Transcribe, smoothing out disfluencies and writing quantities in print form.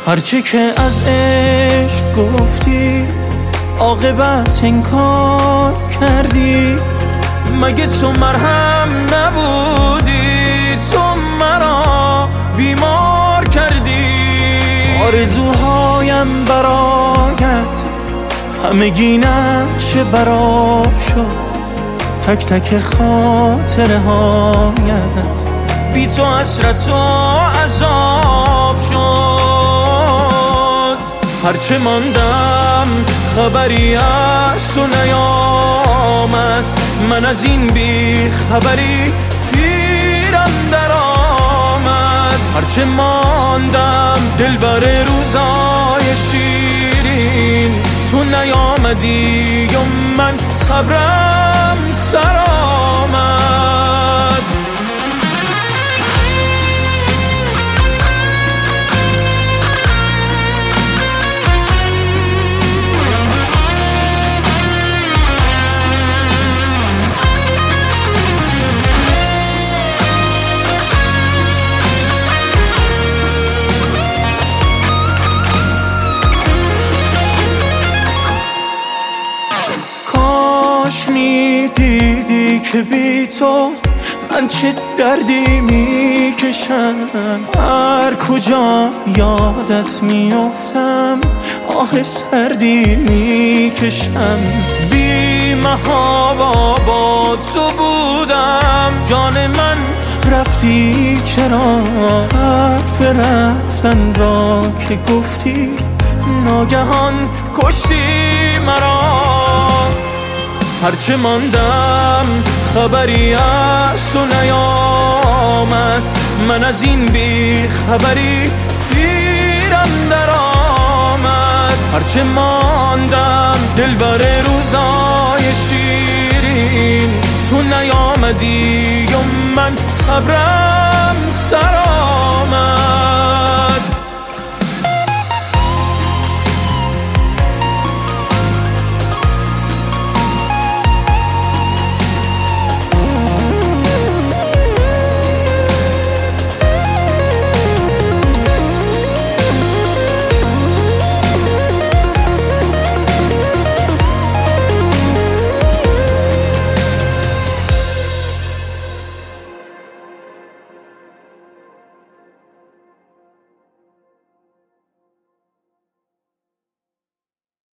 هرچه که از عشق گفتی عاقبت انکار کردی. مگه تو مرهم نبودی؟ تو مرا بیمار کردی. آرزوهایم برایت همگی نقش براب شد. تک تک خاطره هایت بی تو حسرت و عذاب شد. هرچه ماندم خبری از تو نیامد. من از این بی خبری پیرم در آمد. هرچه ماندم دلبر روزای شیرین. تو نیامدی و من صبرم سر آمد. کاش میدیدی که بی تو من چه دردی میکشم. هر کجا یادت میافتم آه سردی میکشم. بی محابا با تو بودم جان من رفتی چرا؟ حرف رفتن را که گفتی ناگهان کشتی مرا. هرچه ماندم خبری از تو نیامد. من از این بی خبری پیرم در آمد. هرچه ماندم دلبر روزای شیرین. تو نیامدی و من صبرم سر آمد.